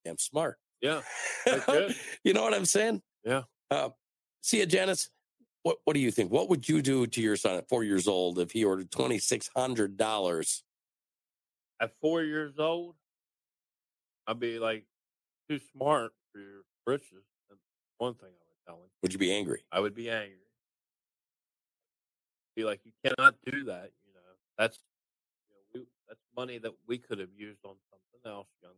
damn smart. Yeah. That's good. You know what I'm saying? Yeah. See ya, Janice. What do you think? What would you do to your son at 4 years old if he ordered $2,600? At 4 years old, I'd be like, too smart for your britches. That's one thing I would tell him. Would you be angry? I would be angry. Be like, you cannot do that. That's that's money that we could have used on something else, young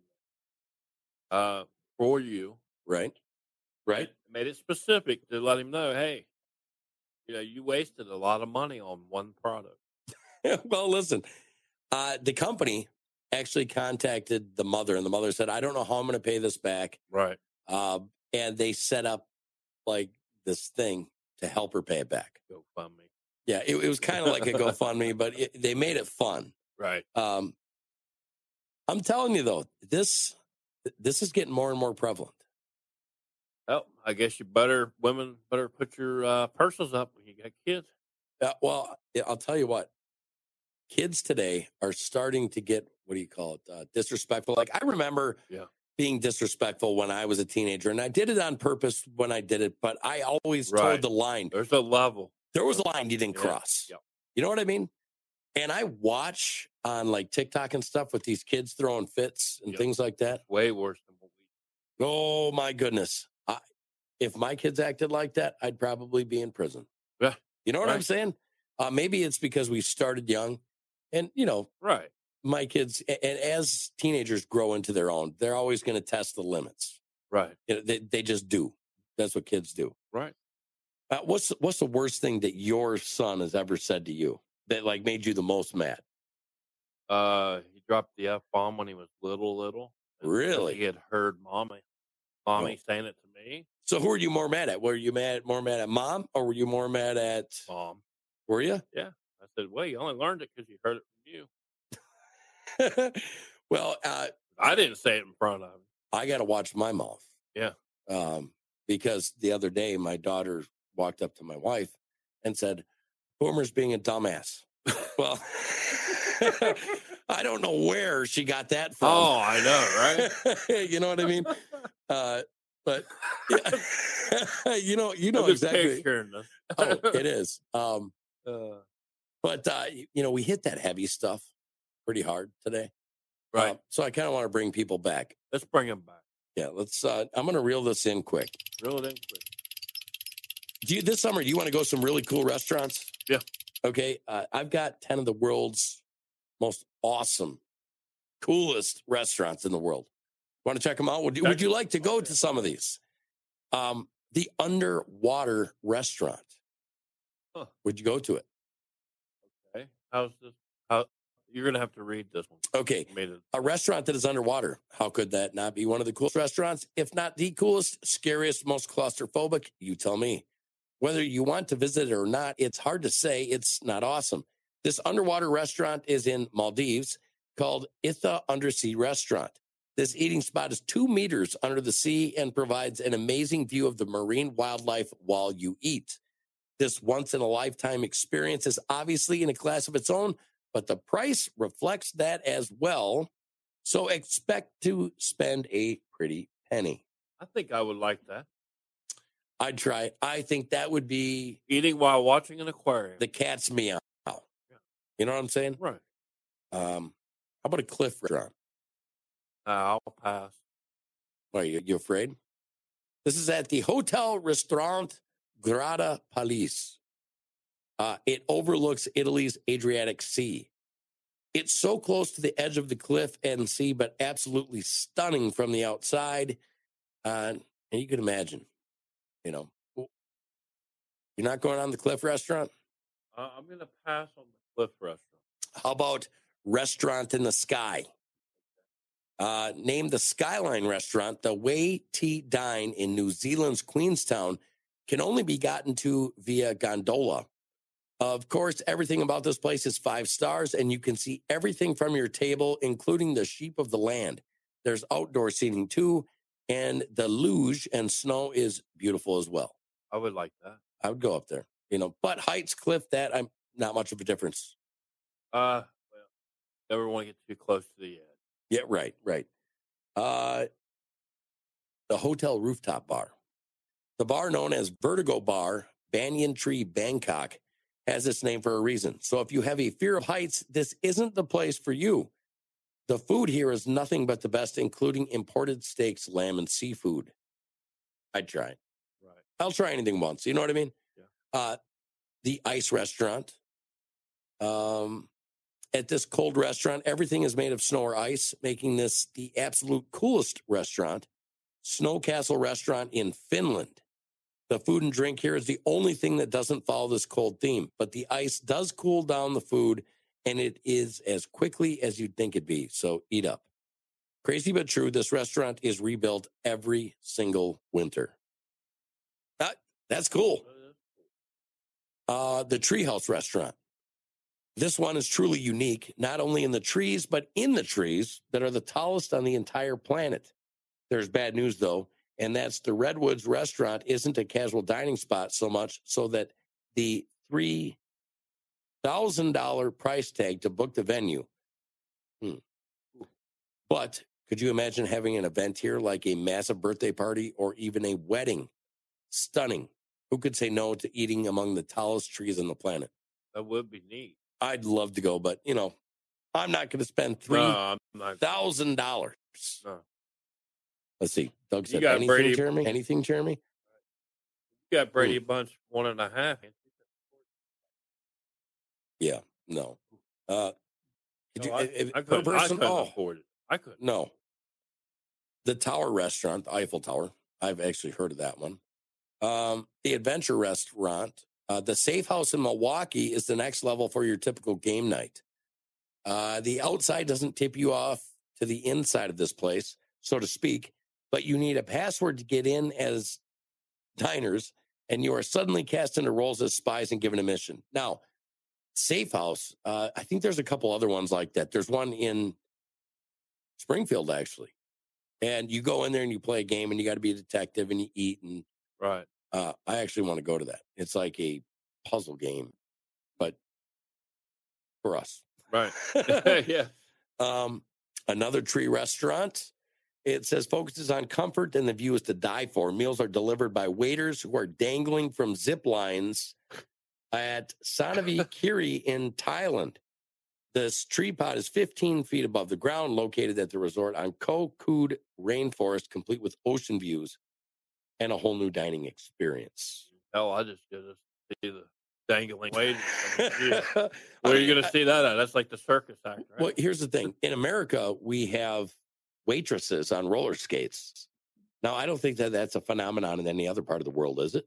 man. For you, Right. Right. made it specific to let him know, hey, you wasted a lot of money on one product. Well, listen, the company actually contacted the mother, and the mother said, I don't know how I'm going to pay this back. Right. And they set up like this thing to help her pay it back. GoFundMe. Yeah, it was kind of like a GoFundMe, but they made it fun. Right. I'm telling you, though, this is getting more and more prevalent. Well, I guess women better put your purses up when you got kids. Well, I'll tell you what. Kids today are starting to get, what do you call it, disrespectful. Like, I remember being disrespectful when I was a teenager, and I did it on purpose when I did it, but I always told the line. There's a level. There was a line you didn't cross. Yep. You know what I mean? And I watch on like TikTok and stuff with these kids throwing fits and things like that. Way worse than what we do. Oh, my goodness. If my kids acted like that, I'd probably be in prison. Yeah. You know what I'm saying? Maybe it's because we started young. And, right. My kids, and as teenagers grow into their own, they're always going to test the limits. Right. They just do. That's what kids do. Right. What's the worst thing that your son has ever said to you that like made you the most mad? He dropped the F-bomb when he was little. Really? He had heard mommy saying it to me. So who are you more mad at? Were you more mad at mom, or were you more mad at mom? Were you? Yeah. I said, well, you only learned it because you heard it from you. Well, I didn't say it in front of him. I got to watch my mouth. Yeah. Because the other day, my daughter walked up to my wife and said, Boomer's being a dumbass. Well, I don't know where she got that from. Oh, I know, right? You know what I mean? But yeah. you know exactly. Oh, it is. But we hit that heavy stuff pretty hard today. Right. So I kind of want to bring people back. Let's bring them back. Yeah, let's. I'm going to reel this in quick. Reel it in quick. This summer, do you want to go to some really cool restaurants? Yeah. Okay. I've got 10 of the world's most awesome, coolest restaurants in the world. Want to check them out? Would you like to go to some of these? The Underwater Restaurant. Huh. Would you go to it? Okay. How's this? You're going to have to read this one. Okay. A restaurant that is underwater. How could that not be one of the coolest restaurants? If not the coolest, scariest, most claustrophobic, you tell me. Whether you want to visit it or not, it's hard to say it's not awesome. This underwater restaurant is in Maldives called Itha Undersea Restaurant. This eating spot is 2 meters under the sea and provides an amazing view of the marine wildlife while you eat. This once-in-a-lifetime experience is obviously in a class of its own, but the price reflects that as well. So expect to spend a pretty penny. I think I would like that. I'd try. I think that would be... Eating while watching an aquarium. The cat's meow. Yeah. You know what I'm saying? Right. How about a cliff restaurant? I'll pass. Are you afraid? This is at the Hotel Restaurant Grada Palace. It overlooks Italy's Adriatic Sea. It's so close to the edge of the cliff and sea, but absolutely stunning from the outside. And you can imagine, you're not going on the cliff restaurant? I'm going to pass on the cliff restaurant. How about Restaurant in the Sky? Named the Skyline Restaurant, the Way Tea Dine in New Zealand's Queenstown can only be gotten to via gondola. Of course, everything about this place is 5 stars, and you can see everything from your table, including the sheep of the land. There's outdoor seating, too, and the luge and snow is beautiful as well. I would like that. I would go up there, But heights, cliff, that I'm not much of a difference. Well, never want to get too close to the edge. Yeah, right. the Hotel Rooftop Bar. The bar, known as Vertigo Bar, Banyan Tree, Bangkok, has its name for a reason. So if you have a fear of heights, this isn't the place for you. The food here is nothing but the best, including imported steaks, lamb, and seafood. I'd try it. Right. I'll try anything once. You know what I mean? Yeah. The Ice Restaurant. At this cold restaurant, everything is made of snow or ice, making this the absolute coolest restaurant. Snow Castle Restaurant in Finland. The food and drink here is the only thing that doesn't follow this cold theme, but the ice does cool down the food, and it is as quickly as you'd think it'd be. So eat up. Crazy but true, this restaurant is rebuilt every single winter. That's cool. The Treehouse Restaurant. This one is truly unique, not only in the trees, but in the trees that are the tallest on the entire planet. There's bad news, though, and that's the Redwoods Restaurant isn't a casual dining spot so much so that the $3,000 price tag to book the venue. But could you imagine having an event here like a massive birthday party or even a wedding? Stunning. Who could say no to eating among the tallest trees on the planet? That would be neat. I'd love to go, but, I'm not going to spend $3,000. No. Let's see. Doug said, You got anything, Brady- Jeremy? Anything, Jeremy? You got Brady Bunch 1.5. Yeah, no. Could you, I per couldn't person? afford it. I couldn't. No. The Tower Restaurant, the Eiffel Tower. I've actually heard of that one. The Adventure Restaurant. The Safe House in Milwaukee is the next level for your typical game night. The outside doesn't tip you off to the inside of this place, so to speak, but you need a password to get in as diners, and you are suddenly cast into roles as spies and given a mission. Now, Safe House, I think there's a couple other ones like that. There's one in Springfield, actually. And you go in there and you play a game and you got to be a detective and you eat. And Right. I actually want to go to that. It's like a puzzle game, but for us. Right. Yeah. Another Tree Restaurant. It says focuses on comfort and the view is to die for. Meals are delivered by waiters who are dangling from zip lines at Sanavi Kiri in Thailand. This tree pod is 15 feet above the ground, located at the resort on Koh Kood Rainforest, complete with ocean views and a whole new dining experience. Oh, I just get to see the dangling waiters. Where are you going to see that at? That's like the circus act, right? Well, here's the thing. In America, we have waitresses on roller skates. Now, I don't think that that's a phenomenon in any other part of the world, is it?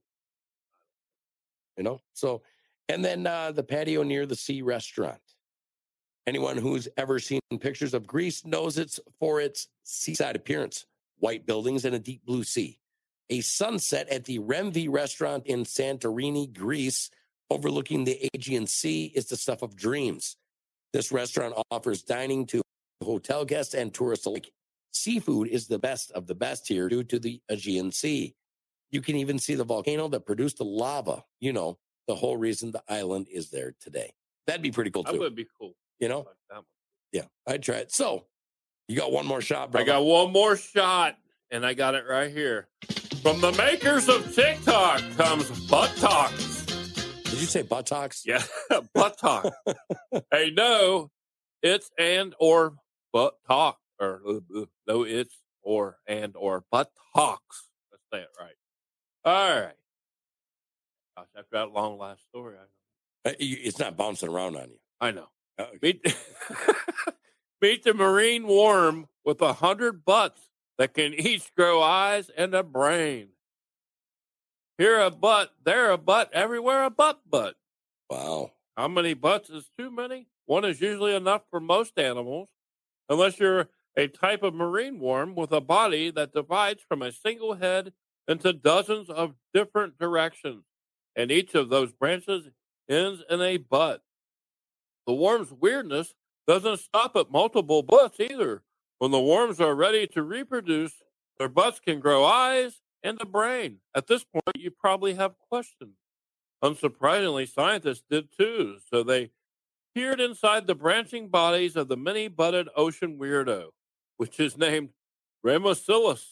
So, and then the patio near the sea restaurant. Anyone who's ever seen pictures of Greece knows it's for its seaside appearance, white buildings and a deep blue sea. A sunset at the Remvi restaurant in Santorini, Greece, overlooking the Aegean Sea is the stuff of dreams. This restaurant offers dining to hotel guests and tourists alike. Seafood is the best of the best here due to the Aegean Sea. You can even see the volcano that produced the lava. The whole reason the island is there today. That'd be pretty cool, too. That would be cool. Like that one. Yeah, I'd try it. So, you got one more shot, brother. I got one more shot, and I got it right here. From the makers of TikTok comes Butt Talks. Did you say buttocks? Yeah, Butt Talk. Hey, no, it's and or Butt Talk. Or no, it's or and or Butt Talks. Let's say it right. All right. Gosh, after that long last story, I know. It's not bouncing around on you. I know. Okay. Meet the marine worm with 100 butts that can each grow eyes and a brain. Here a butt, there a butt, everywhere a butt. Wow. How many butts is too many? One is usually enough for most animals, unless you're a type of marine worm with a body that divides from a single head into dozens of different directions, and each of those branches ends in a butt. The worm's weirdness doesn't stop at multiple butts either. When the worms are ready to reproduce, their butts can grow eyes and a brain. At this point, you probably have questions. Unsurprisingly, scientists did too, so they peered inside the branching bodies of the many-butted ocean weirdo, which is named Ramosilus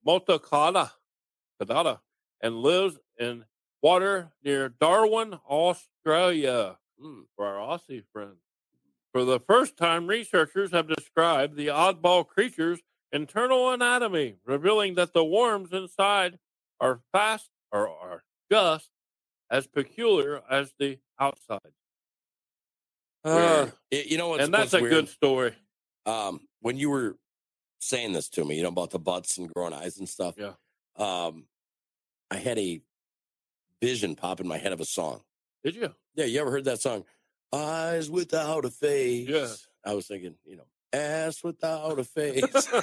Motocada, Kadada, and lives in water near Darwin, Australia. For our Aussie friends. For the first time, researchers have described the oddball creature's internal anatomy, revealing that the worms inside are just as peculiar as the outside. You know what's, and that's what's a weird? good story. When you were saying this to me, about the butts and growing eyes and stuff. Yeah. I had a vision pop in my head of a song. Did you? Yeah, you ever heard that song? Eyes without a face. Yeah. I was thinking, ass without a face.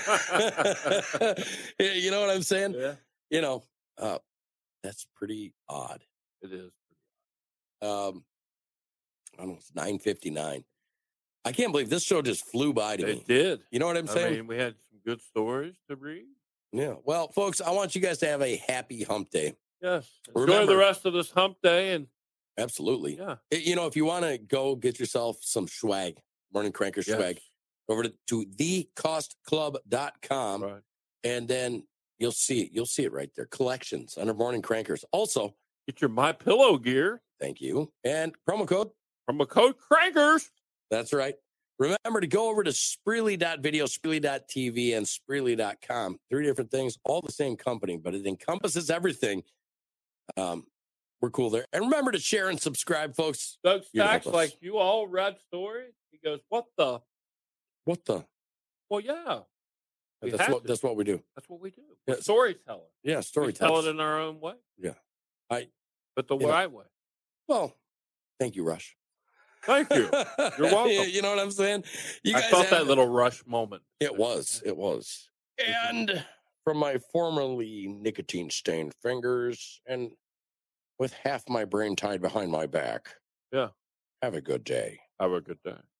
You know what I'm saying? Yeah. That's pretty odd. It is. I don't know, it's 9:59. I can't believe this show just flew by to me. It did. You know what I'm saying? I mean, we had some good stories to read. Yeah. Well, folks, I want you guys to have a happy hump day. Yes. Enjoy Remember- the rest of this hump day. And Absolutely. yeah. If you want to go get yourself some swag, Morning Cranker swag, over to thecostclub.com. Right. And then you'll see it. You'll see it right there. Collections under Morning Crankers. Also, Get your My Pillow gear. thank you. And promo code. From a code Crankers. That's right. Remember to go over to Spreely.video, Spreely.tv, and Spreely.com. 3 different things, all the same company, but it encompasses everything. We're cool there. And remember to share and subscribe, folks. Doug You'd help Stacks, us. like, you all read stories? He goes, what the? What the? Well, yeah. We That's have what to. that's what we do. That's what we do. Yeah, We're storytellers. Yeah, We tell storytellers. it in our own way. Yeah. But the You know. right way. Well, thank you, Rush. Thank you. You're welcome. You know what I'm saying? You I guys felt have- that little rush moment. It was. And from my formerly nicotine-stained fingers and with half my brain tied behind my back. Yeah. Have a good day. Have a good day.